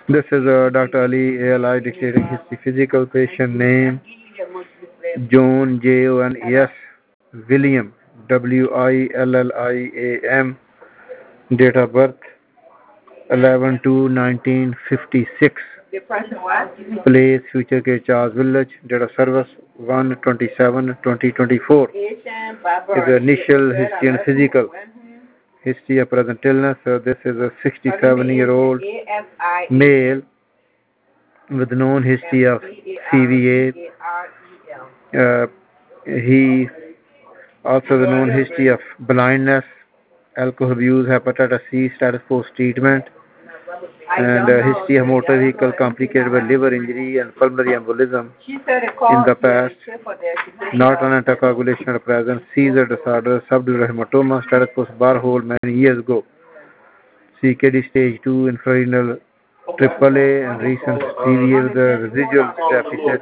This is Dr. Ali ALI dictating history. Physical patient name John JONES William WILLIAM. Date of birth 11/2/1956. Place Future K Charles Village. Date of service 1/27/2024. Is the initial history and physical history of present illness. This is a 67-year-old male with known history of CVA. He also the known history of blindness, alcohol abuse, hepatitis C, status post treatment, and history of motor vehicle complicated by liver injury and pulmonary embolism in the past. Not an anticoagulation at present. Seizure disorder, subdural hematoma, status post bar hole many years ago. CKD stage 2, infrarenal AAA, and recent CVA with the residual deficit.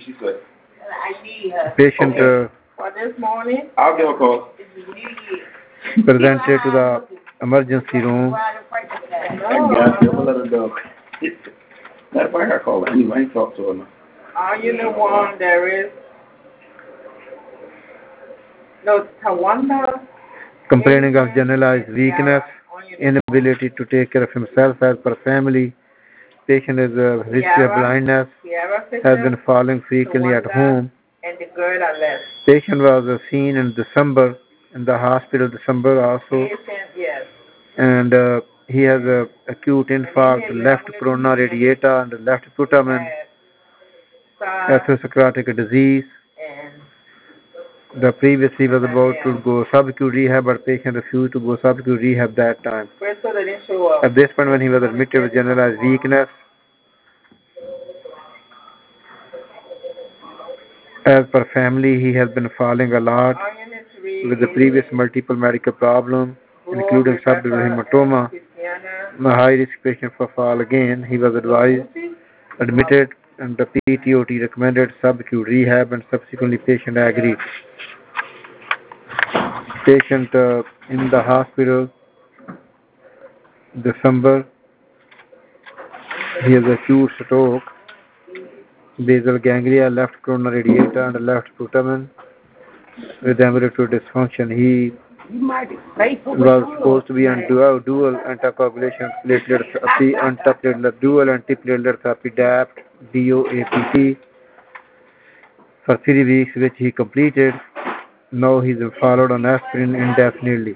Patient for this morning, I'll give a call. presented to the emergency room. Yeah, I'm gonna let her go. Matter of fact, I call her anyway. I ain't talked to her. are you the one there is no Tawanda? Complaining of generalized weakness, inability to take care of himself as per family. Patient is a history of blindness, has been falling frequently at home. And the girl that left. Patient was seen in December in the hospital, December also, Patient, yes. and he has a acute infarct, left corona radiata and left putamen, atherosclerotic disease. And The previously was about to go subacute rehab, but patient refused to go subacute rehab that time. Crystal didn't show up. At this point, when he was admitted with generalized weakness, as per family, he has been falling a lot with the previous multiple medical problems, including subdural hematoma. A high risk patient for fall again. He was admitted, and the PTOT recommended subacute rehab, and subsequently patient agreed. Patient in the hospital, December, he has acute stroke, basal ganglia, left corona radiata, and left putamen with ambulatory dysfunction. He was supposed to be on dual anticoagulation platelet therapy, dual antiplatelet therapy, DAPT, DOAPT, for 3 weeks, which he completed. Now he's followed on aspirin indefinitely.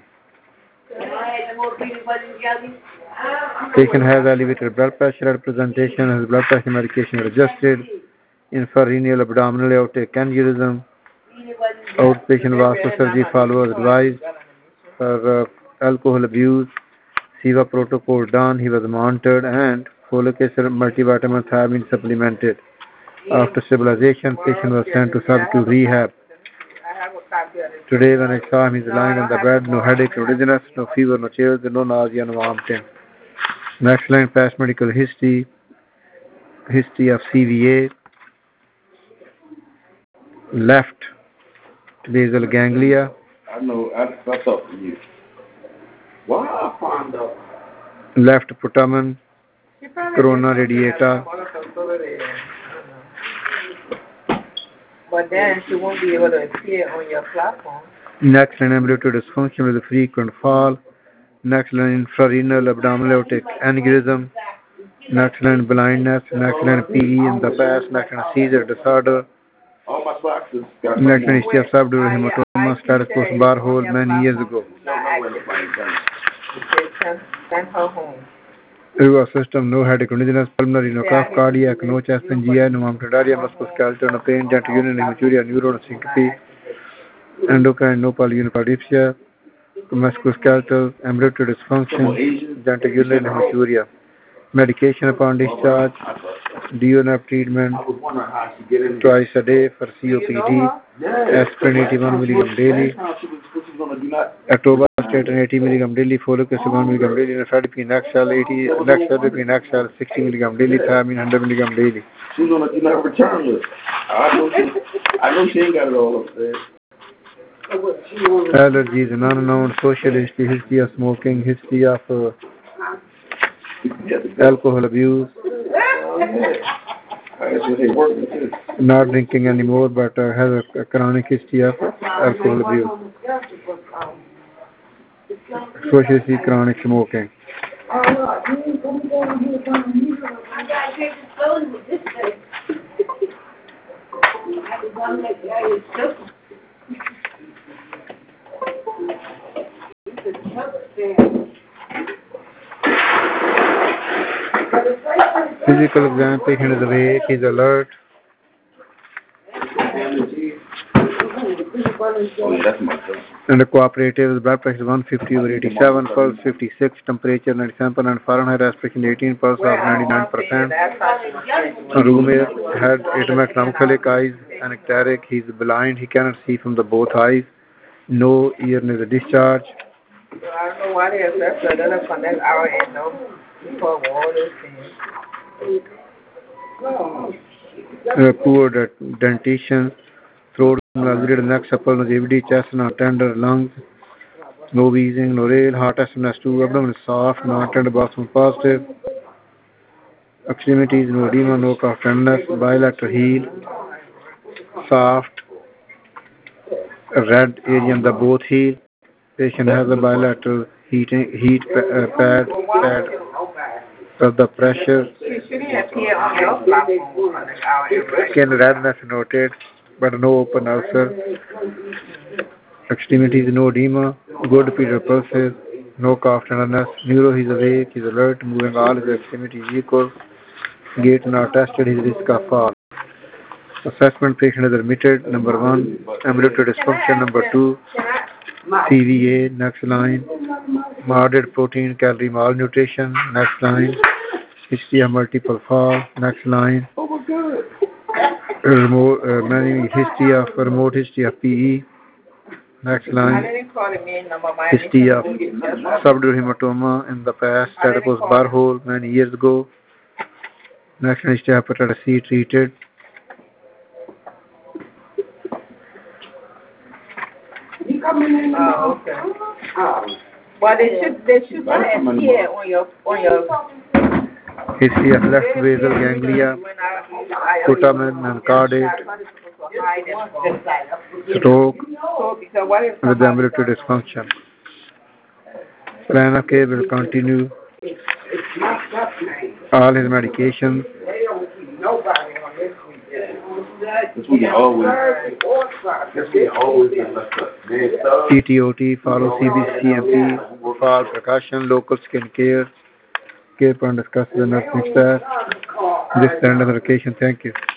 Patient has elevated blood pressure at presentation, his blood pressure medication adjusted, infrarenal abdominal aortic aneurysm, outpatient vascular surgery follow as advised, for alcohol abuse, SIVA protocol done, he was monitored, and folic acid multivitamins have been supplemented. After stabilization, patient was sent to subacute rehab. Today when I saw him, he's lying on the bed, no headache, no dizziness, no fever, no chills, no nausea, no vomiting. Next line, past medical history, history of CVA, left basal ganglia. I know, I talked to you. Why I find out? Left putamen, corona radiata. But then she won't be able to appear on your platform. Next line, ambulatory dysfunction with a frequent fall. Next line, infrarenal abdominal aortic aneurysm. Next line, blindness. Next line, PE in the past. Next line, seizure disorder. All my boxes. Next line, history of subdural hematoma, status post bar hole many years ago. Send her home. Nervous system, no headache, no dizziness, pulmonary, no cough, cardiac, no chest pain, GI, no mammothadaria, musculoskeletal, no pain, dental union, hematuria, neuron, syncope, endocrine, no polyunipadypsia, musculoskeletal, ambulatory dysfunction, dental union, hematuria. Medication upon discharge, DNF treatment twice a day for COPD, aspirin 81 mg daily, atorvastatin 80 mg daily, folic acid 1 mg daily, nifedipine XL 60 mg daily, thiamine 100 mg daily. She's on a do not return list. I know she ain't got it all upstairs. Allergies, none unknown, social history of smoking, history of alcohol abuse, Not drinking anymore, but has a chronic history of alcohol abuse. Especially chronic smoking. Physical exam, patient is awake, he's alert. And cooperative, blood pressure 150/87, pulse 56, temperature 97 Fahrenheit, respiration 18, pulse of 99%. Room air, head atomic eyes, anecteric, he's blind, he cannot see from the both eyes. No ear nasal discharge. I don't know why they have left another connect our end though. Before water Poor dentition, throat, neck, supple, longevity, chest, not tender, lungs, no wheezing, no rail, heart SMS2, abdomen is soft, not tender, bathroom positive, extremities, no edema, no cough tenderness, bilateral heel, soft, red area in the both heel. Patient has a bilateral heat pad for the pressure. Skin redness noted, but no open ulcer. Extremities, no edema, good period pulses, no cough tenderness. Neuro, he's awake, he's alert, moving all his extremities equal. Gait not tested, his risk of fall. Assessment, patient is admitted. Number 1, ambulatory dysfunction. Number 2, CVA. Next line, moderate protein calorie malnutrition. Next line, history of multiple fall. Next line, remote history of PE. Next line, history of subdural hematoma in the past, that was Barhole many years ago. Next line, history of hepatitis C treated. Oh, okay. Well, they should have here on your History of left basal ganglia, putamen and caudate, stroke with ambulatory dysfunction. Plan of care will continue all his medications. CTOT, follow CBCMP, fall precaution, local skin care, care plan discussed with the nursing staff. This is the end of the medication. Thank you.